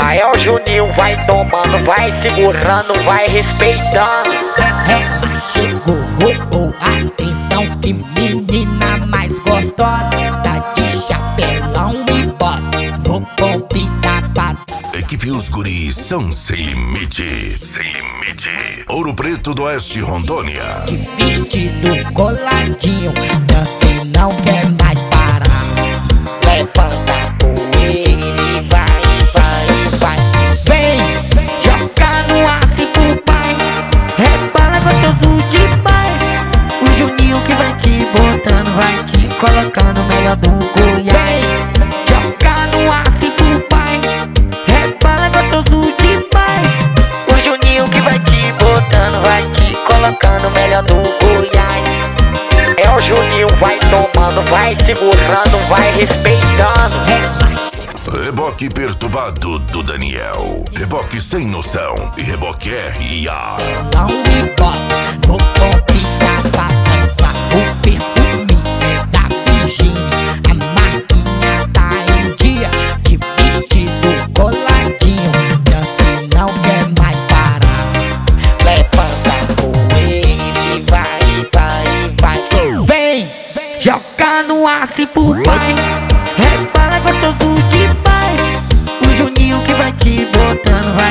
Aí é o Juninho, vai tomando, vai segurando, vai respeitando. Chegou, roubou, atenção, que menina mais gostosa. Tá de chapelão e bota, vou convidar pra... Equipe Os Guris são sem limite. Sem limite. Ouro Preto do Oeste, Rondônia. Que vestido coladinho, dança e não quer mais parar. Levanta a poeira e vai. Vem, joga no aço pro pai, rebala gostoso demais. O Juninho que vai te botando, vai te colocando melhor do Goiás. Joga no aço pro pai, rebala gostoso demais. O Juninho que vai te botando, vai te colocando melhor do Goiás. É o Juninho, vai tomando, vai segurando, vai respeitando. Reboque perturbado do Daniel. Reboque sem noção e reboque R.I.A. Não me bota, vou convidar pra dançar. O perfume é da Virgínia, a marquinha tá em dia. Que vestido coladinho, dança e não quer mais parar. Levanta a poeira e vai. Vem, joga no aço pro pai, rebala gostoso demais. O Juninho que vai te botando, vai